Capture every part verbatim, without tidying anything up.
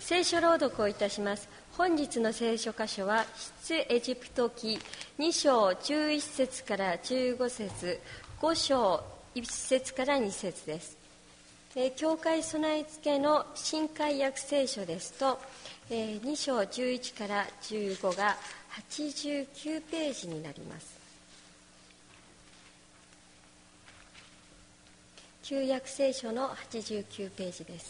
聖書朗読をいたします。本日の聖書箇所は出エジプト記に章じゅういち節からじゅうご節、ご章いち節からに節です。えー、教会備え付けの新海訳聖書ですと、えー、に章じゅういちからじゅうごがはちじゅうきゅうページになります。旧約聖書のはちじゅうきゅうページです。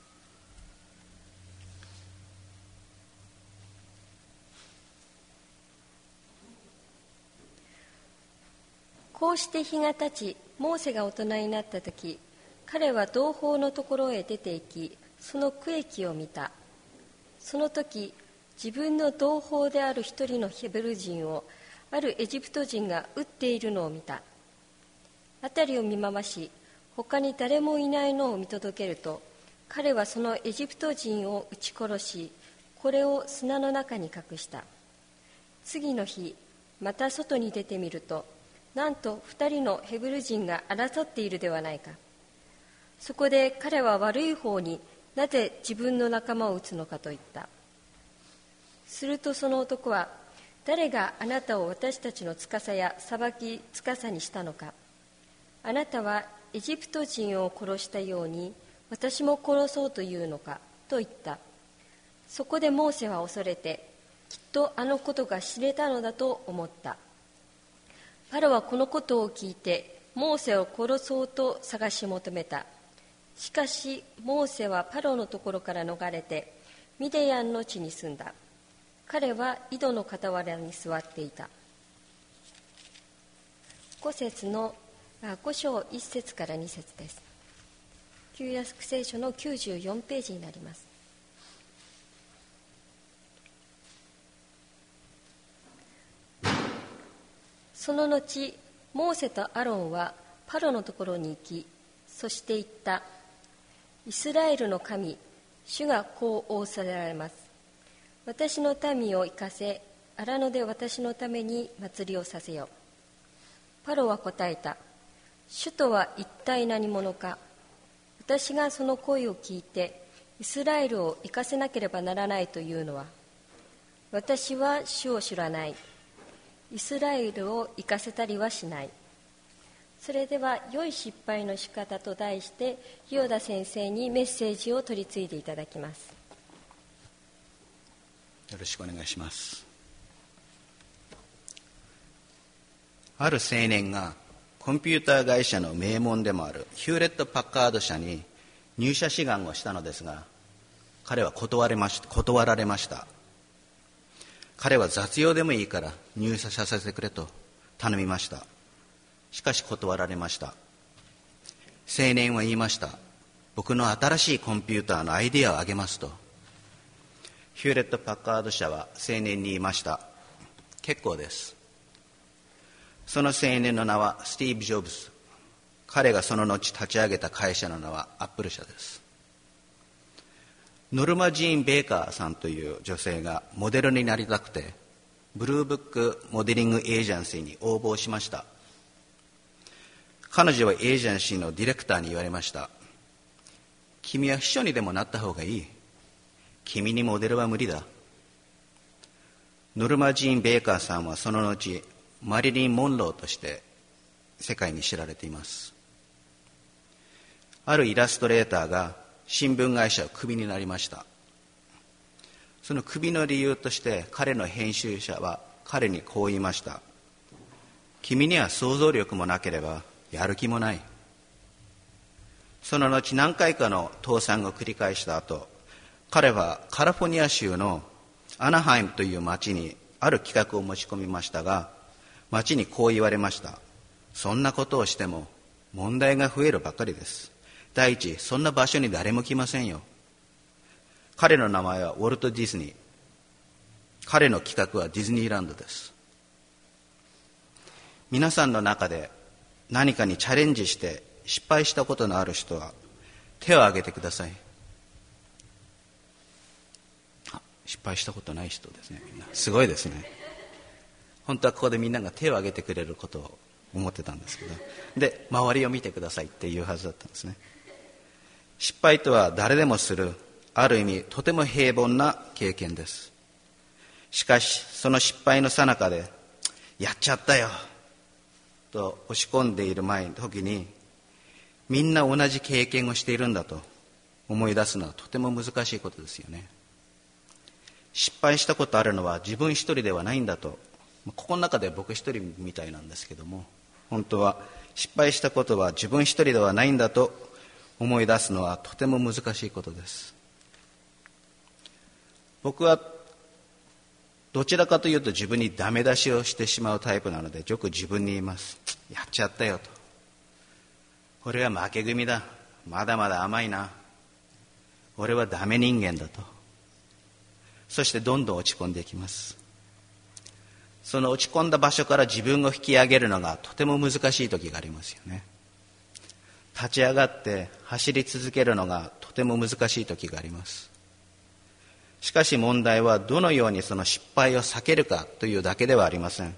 こうして日が経ち、モーセが大人になったとき、彼は同胞のところへ出て行き、その区域を見た。その時、自分の同胞である一人のヘブル人を、あるエジプト人が撃っているのを見た。辺りを見回し、他に誰もいないのを見届けると、彼はそのエジプト人を撃ち殺し、これを砂の中に隠した。次の日、また外に出てみると、なんと二人のヘブル人が争っているではないか。そこで彼は悪い方になぜ自分の仲間を撃つのかと言った。するとその男は、誰があなたを私たちの司や裁き司にしたのか。あなたはエジプト人を殺したように私も殺そうというのかと言った。そこでモーセは恐れて、きっとあのことが知れたのだと思った。パロはこのことを聞いて、モーセを殺そうと探し求めた。しかし、モーセはパロのところから逃れて、ミディアンの地に住んだ。彼は井戸の傍らに座っていた。五節の五章一節から二節です。旧約聖書のきゅうじゅうよんページになります。その後、モーセとアロンはパロのところに行き、そして言った。イスラエルの神、主がこう仰せられます。私の民を生かせ、荒野で私のために祭りをさせよ。パロは答えた。主とは一体何者か。私がその声を聞いて、イスラエルを生かせなければならないというのは、私は主を知らない。イスラエルを生かせたりはしない。それでは、良い失敗の仕方と題して、伊予田先生にメッセージを取り次いでいただきます。 よろしくお願いします。ある青年がコンピューター会社の名門でもあるヒューレット・パッカード社に入社志願をしたのですが、彼は断れまし断られました。彼は雑用でもいいから入社させてくれと頼みました。しかし断られました。青年は言いました。僕の新しいコンピューターのアイデアをあげますと。ヒューレット・パッカード社は青年に言いました。結構です。その青年の名はスティーブ・ジョブズ。彼がその後立ち上げた会社の名はアップル社です。ノルマ・ジーン・ベーカーさんという女性がモデルになりたくて、ブルーブックモデリングエージェンシーに応募しました。彼女はエージェンシーのディレクターに言われました。君は秘書にでもなった方がいい。君にモデルは無理だ。ノルマ・ジーン・ベーカーさんはその後、マリリン・モンローとして世界に知られています。あるイラストレーターが新聞会社をクビになりました。そのクビの理由として彼の編集者は彼にこう言いました。君には想像力もなければやる気もない。その後何回かの倒産を繰り返した後、彼はカリフォルニア州のアナハイムという町にある企画を持ち込みましたが、町にこう言われました。そんなことをしても問題が増えるばかりです。第一、そんな場所に誰も来ませんよ。彼の名前はウォルト・ディズニー。彼の企画はディズニーランドです。皆さんの中で何かにチャレンジして失敗したことのある人は手を挙げてください。あ、失敗したことない人ですね。みんなすごいですね。本当はここでみんなが手を挙げてくれることを思ってたんですけど、で周りを見てくださいっていうはずだったんですね。失敗とは誰でもするある意味とても平凡な経験です。しかしその失敗の最中でやっちゃったよと押し込んでいる前の時に、みんな同じ経験をしているんだと思い出すのはとても難しいことですよね。失敗したことあるのは自分一人ではないんだと、ここの中で僕一人みたいなんですけども、本当は失敗したことは自分一人ではないんだと思い出すのはとても難しいことです。僕はどちらかというと自分にダメ出しをしてしまうタイプなので、よく自分に言います。やっちゃったよと。俺は負け組だ。まだまだ甘いな。俺はダメ人間だと。そしてどんどん落ち込んでいきます。その落ち込んだ場所から自分を引き上げるのがとても難しい時がありますよね。立ち上がって走り続けるのがとても難しい時があります。しかし問題はどのようにその失敗を避けるかというだけではありません。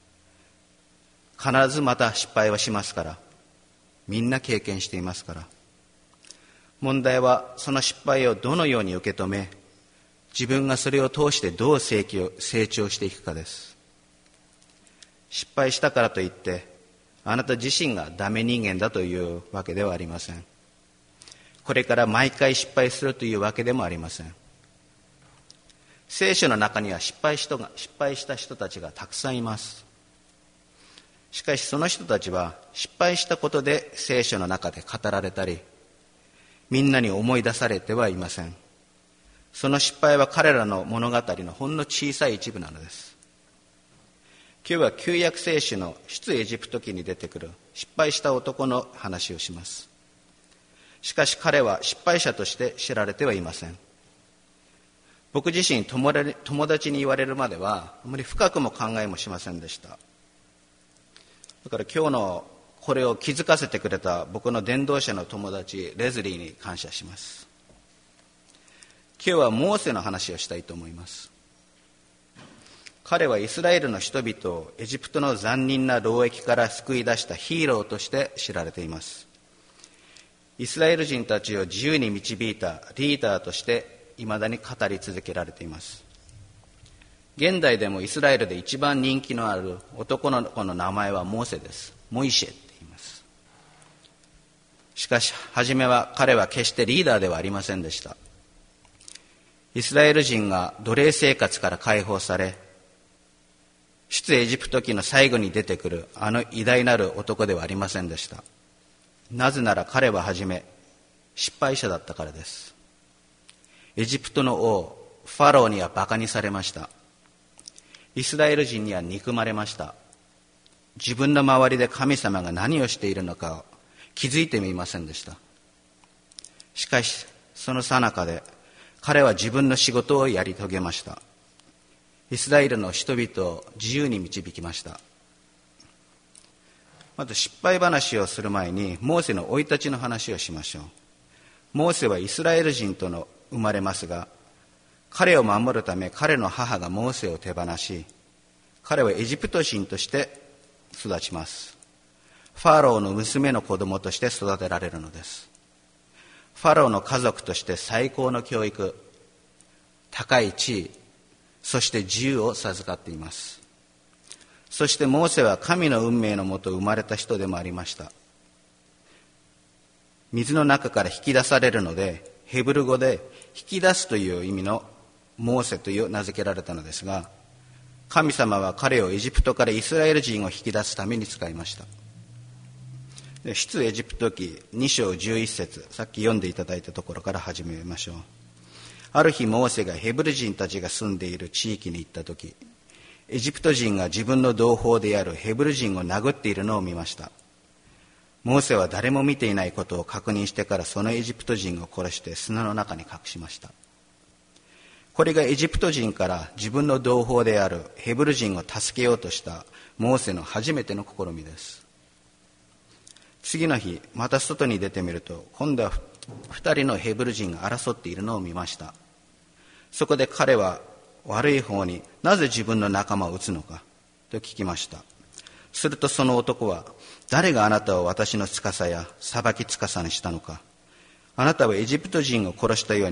必ずまた失敗はしますから、みんな経験していますから。問題はその失敗をどのように受け止め、自分がそれを通してどう成長していくかです。失敗したからといってあなた自身がダメ人間だというわけではありません。これから毎回失敗するというわけでもありません。聖書の中には失敗したが失敗した人たちがたくさんいます。しかしその人たちは失敗したことで聖書の中で語られたり、みんなに思い出されてはいません。その失敗は彼らの物語のほんの小さい一部なのです。今日は旧約聖書の出エジプト記に出てくる失敗した男の話をします。しかし彼は失敗者として知られてはいません。僕自身友達に言われるまではあまり深くも考えもしませんでした。だから今日のこれを気づかせてくれた僕の伝道者の友達レズリーに感謝します。今日はモーセの話をしたいと思います。彼はイスラエルの人々をエジプトの残忍な労役から救い出したヒーローとして知られています。イスラエル人たちを自由に導いたリーダーとしていまだに語り続けられています。現代でもイスラエルで一番人気のある男の子の名前はモーセです。モイシェって言います。しかし初めは彼は決してリーダーではありませんでした。イスラエル人が奴隷生活から解放され、出エジプト記の最後に出てくるあの偉大なる男ではありませんでした。なぜなら彼は初め失敗者だったからです。エジプトの王ファローにはバカにされました。イスラエル人には憎まれました。自分の周りで神様が何をしているのかを気づいてみませんでした。しかしその最中で彼は自分の仕事をやり遂げました。イスラエルの人々を自由に導きました。まず失敗話をする前にモーセの生い立ちの話をしましょう。モーセはイスラエル人との生まれますが、彼を守るため彼の母がモーセを手放し、彼はエジプト人として育ちます。ファローの娘の子供として育てられるのです。ファローの家族として最高の教育、高い地位、そして自由を授かっています。そしてモーセは神の運命のもと生まれた人でもありました。水の中から引き出されるので、ヘブル語で引き出すという意味のモーセという名付けられたのですが、神様は彼をエジプトからイスラエル人を引き出すために使いました。出エジプト記に章じゅういち節、さっき読んでいただいたところから始めましょう。ある日モーセがヘブル人たちが住んでいる地域に行った時、エジプト人が自分の同胞であるヘブル人を殴っているのを見ました。モーセは誰も見ていないことを確認してからそのエジプト人を殺して砂の中に隠しました。これがエジプト人から自分の同胞であるヘブル人を助けようとしたモーセの初めての試みです。次の日また外に出てみると、今度は二人のヘブル人が争っているのを見ました。そこで彼は悪い方になぜ自分の仲間を撃つのかと聞きました。するとその男は、誰があなたを私の司や裁き司にしたのか。あなたはエジプト人を殺したように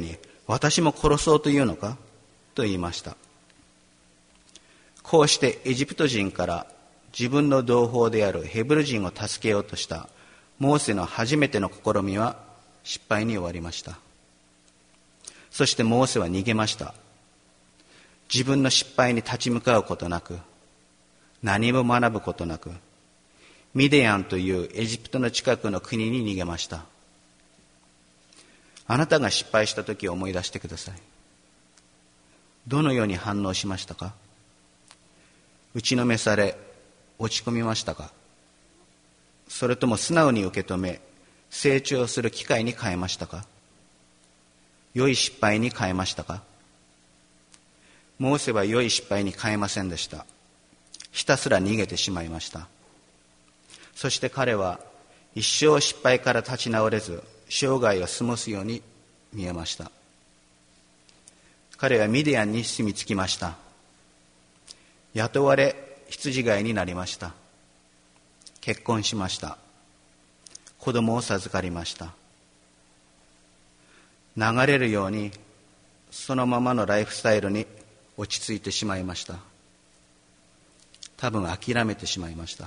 私も殺そうというのかと言いました。こうしてエジプト人から自分の同胞であるヘブル人を助けようとしたモーセの初めての試みは失敗に終わりました。そしてモーセは逃げました。自分の失敗に立ち向かうことなく、何も学ぶことなく、ミディアンというエジプトの近くの国に逃げました。あなたが失敗した時を思い出してください。どのように反応しましたか？打ちのめされ、落ち込みましたか？それとも素直に受け止め、成長する機会に変えましたか？良い失敗に変えましたか？モーセは良い失敗に変えませんでした。ひたすら逃げてしまいました。そして彼は一生失敗から立ち直れず、生涯を過ごすように見えました。彼はミディアンに住み着きました。雇われ羊飼いになりました。結婚しました。子供を授かりました。流れるようにそのままのライフスタイルに落ち着いてしまいました。多分諦めてしまいました。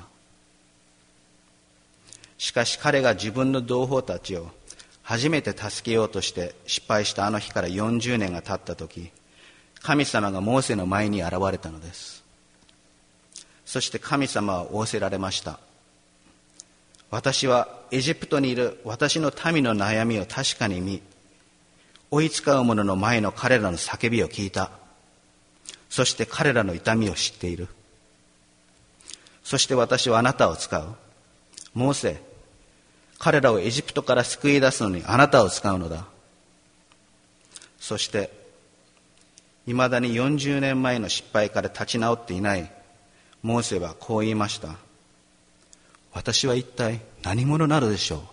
しかし彼が自分の同胞たちを初めて助けようとして失敗したあの日からよんじゅうねんが経った時、神様がモーセの前に現れたのです。そして神様は仰せられました。私はエジプトにいる私の民の悩みを確かに見、追いつかう者の前の彼らの叫びを聞いた。そして彼らの痛みを知っている。そして私はあなたを使う。モーセ、彼らをエジプトから救い出すのにあなたを使うのだ。そしていまだによんじゅうねんまえの失敗から立ち直っていないモーセはこう言いました。私は一体何者なのでしょう。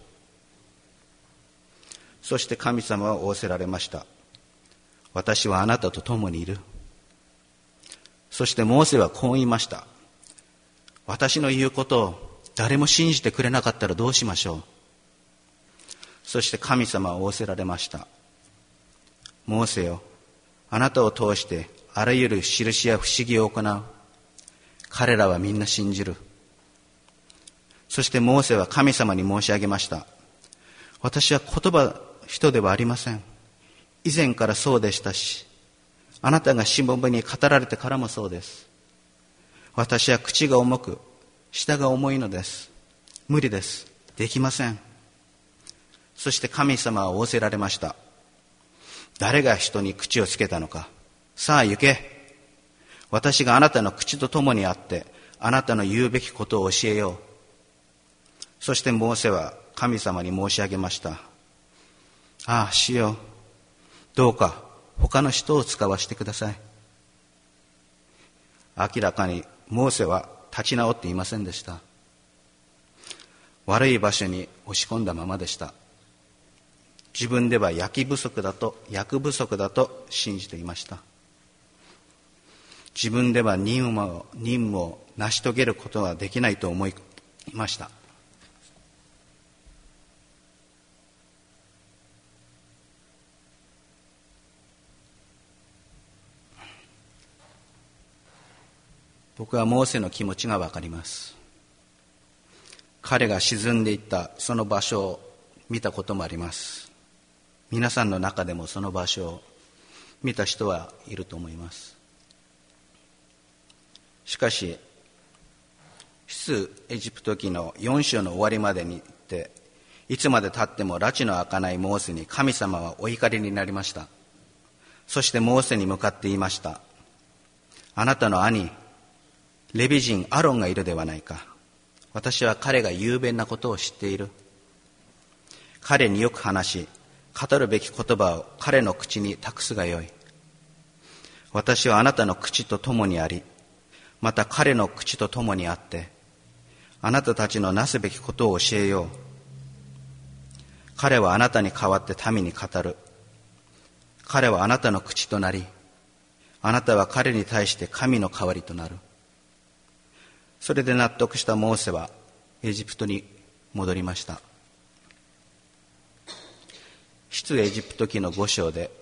そして神様は仰せられました。私はあなたと共にいる。そしてモーセはこう言いました。私の言うことを誰も信じてくれなかったらどうしましょう。そして神様は仰せられました。モーセよ、あなたを通してあらゆる印や不思議を行う。彼らはみんな信じる。そしてモーセは神様に申し上げました。私は言葉人ではありません。以前からそうでしたし、あなたがしもべに語られてからもそうです。私は口が重く、舌が重いのです。無理です。できません。そして神様は仰せられました。誰が人に口をつけたのか。さあ行け。私があなたの口と共にあって、あなたの言うべきことを教えよう。そしてモーセは神様に申し上げました。ああ、主よ、どうか他の人を使わせてください。明らかにモーセは立ち直っていませんでした。悪い場所に押し込んだままでした。自分では焼き不足だと役不足だと信じていました。自分では任務を、任務を成し遂げることはできないと思いました。僕はモーセの気持ちがわかります。彼が沈んでいったその場所を見たこともあります。皆さんの中でもその場所を見た人はいると思います。しかし、出エジプト記のよん章の終わりまでに行って、いつまで経っても埒の明かないモーセに神様はお怒りになりました。そしてモーセに向かって言いました。あなたの兄、レビ人アロンがいるではないか。私は彼が雄弁なことを知っている。彼によく話し、語るべき言葉を彼の口に託すがよい。私はあなたの口と共にあり、また彼の口と共にあって、あなたたちのなすべきことを教えよう。彼はあなたに代わって民に語る。彼はあなたの口となり、あなたは彼に対して神の代わりとなる。それで納得したモーセはエジプトに戻りました。出エジプト記のご章で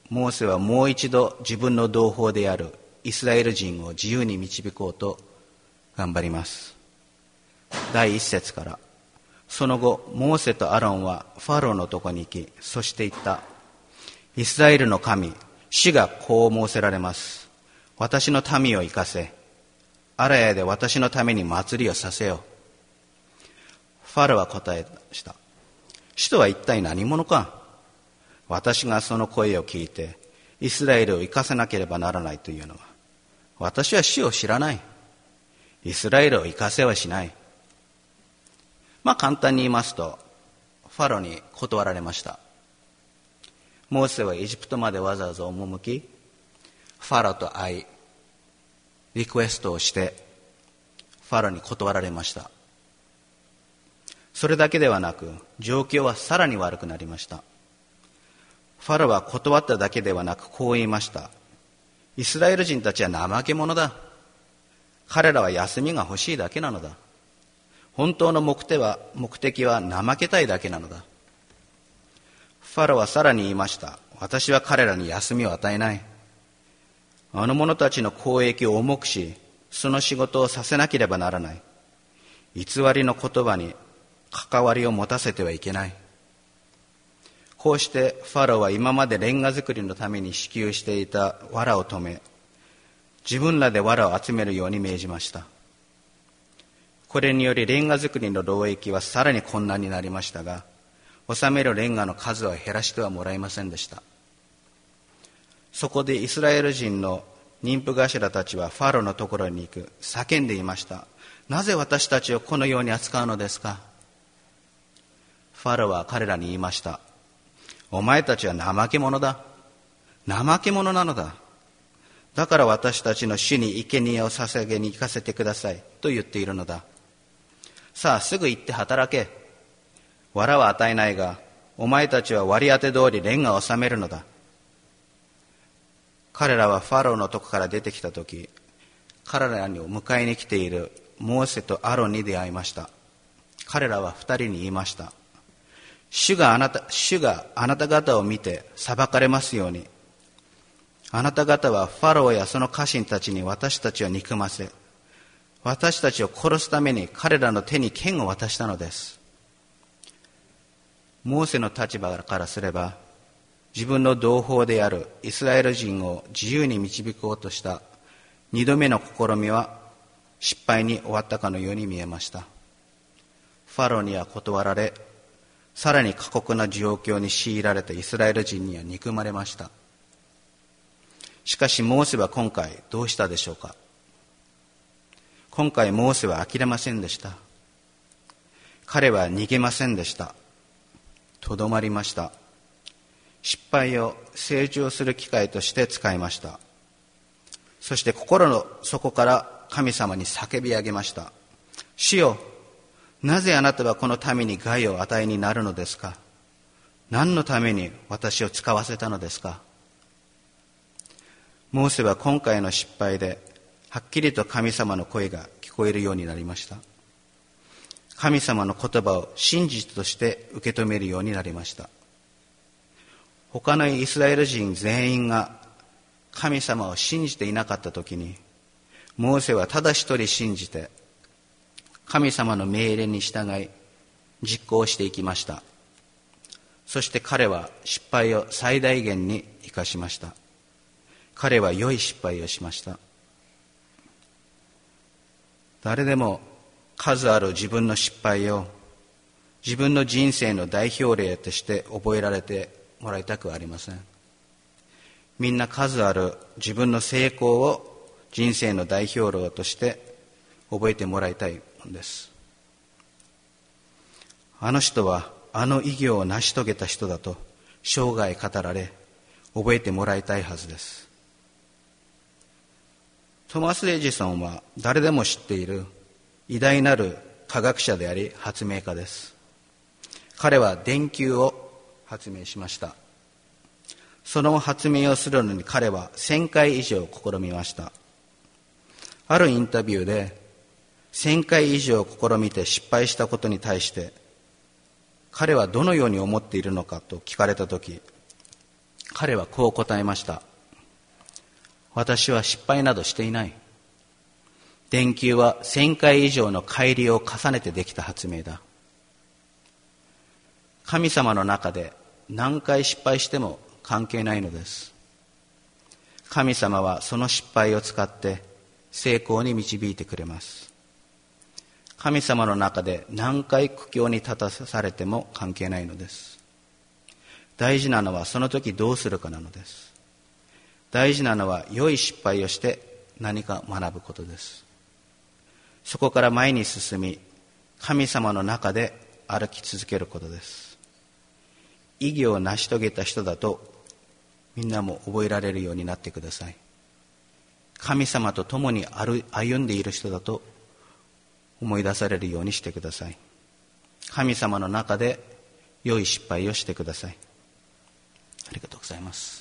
モーセはもう一度自分の同胞であるイスラエル人を自由に導こうと頑張ります。第一節から、その後モーセとアロンはファローのとこに行き、そして言った。イスラエルの神、主がこう申せられます。私の民を生かせ。アラヤで私のために祭りをさせよ。ファローは答えました。主とは一体何者か。私がその声を聞いてイスラエルを生かさなければならないというのは、私は主を知らない。イスラエルを生かせはしない。まあ簡単に言いますと、ファローに断られました。モーセはエジプトまでわざわざ赴き、ファローと会い、リクエストをしてファローに断られました。それだけではなく、状況はさらに悪くなりました。ファローは断っただけではなく、こう言いました。イスラエル人たちは怠け者だ。彼らは休みが欲しいだけなのだ。本当の目的は、目的は怠けたいだけなのだ。ファローはさらに言いました。私は彼らに休みを与えない。あの者たちの公益を重くし、その仕事をさせなければならない。偽りの言葉に関わりを持たせてはいけない。こうしてファローは今までレンガ作りのために支給していた藁を止め、自分らで藁を集めるように命じました。これによりレンガ作りの労役はさらに困難になりましたが、納めるレンガの数は減らしてはもらえませんでした。そこでイスラエル人の妊婦頭たちはファローのところに行く、叫んでいました。なぜ私たちをこのように扱うのですか。ファローは彼らに言いました。お前たちは怠け者だ。怠け者なのだ。だから私たちの主に生贄を捧げに行かせてくださいと言っているのだ。さあすぐ行って働け。藁は与えないが、お前たちは割り当て通りレンガを納めるのだ。彼らはファローのとこから出てきたとき、彼らに迎えに来ているモーセとアロンに出会いました。彼らは二人に言いました。主があなた、主があなた方を見て裁かれますように。あなた方はファローやその家臣たちに私たちを憎ませ、私たちを殺すために彼らの手に剣を渡したのです。モーセの立場からすれば、自分の同胞であるイスラエル人を自由に導こうとした二度目の試みは失敗に終わったかのように見えました。ファローには断られ、さらに過酷な状況に強いられたイスラエル人には憎まれました。しかしモーセは今回どうしたでしょうか。今回モーセは諦めませんでした。彼は逃げませんでした。とどまりました。失敗を成長する機会として使いました。そして心の底から神様に叫び上げました。主よ、なぜあなたはこの民に害を与えになるのですか。何のために私を使わせたのですか。モーセは今回の失敗ではっきりと神様の声が聞こえるようになりました。神様の言葉を真実として受け止めるようになりました。他のイスラエル人全員が神様を信じていなかったときに、モーセはただ一人信じて神様の命令に従い実行していきました。そして彼は失敗を最大限に生かしました。彼は良い失敗をしました。誰でも数ある自分の失敗を自分の人生の代表例として覚えられてもらいたくはありません。みんな数ある自分の成功を人生の代表例として覚えてもらいたいのです。あの人はあの偉業を成し遂げた人だと生涯語られ覚えてもらいたいはずです。トマス・エジソンは誰でも知っている偉大なる科学者であり発明家です。彼は電球を発明しました。その発明をするのに彼はせんかい以上試みました。あるインタビューでせんかい以上試みて失敗したことに対して彼はどのように思っているのかと聞かれたとき、 彼はこう答えました。私は失敗などしていない。電球はせんかい以上の改良を重ねてできた発明だ。神様の中で何回失敗しても関係ないのです。神様はその失敗を使って成功に導いてくれます。神様の中で何回苦境に立たされても関係ないのです。大事なのはその時どうするかなのです。大事なのは良い失敗をして何か学ぶことです。そこから前に進み、神様の中で歩き続けることです。意義を成し遂げた人だとみんなも覚えられるようになってください。神様と共に歩んでいる人だと思い出されるようにしてください。神様の中で良い失敗をしてください。ありがとうございます。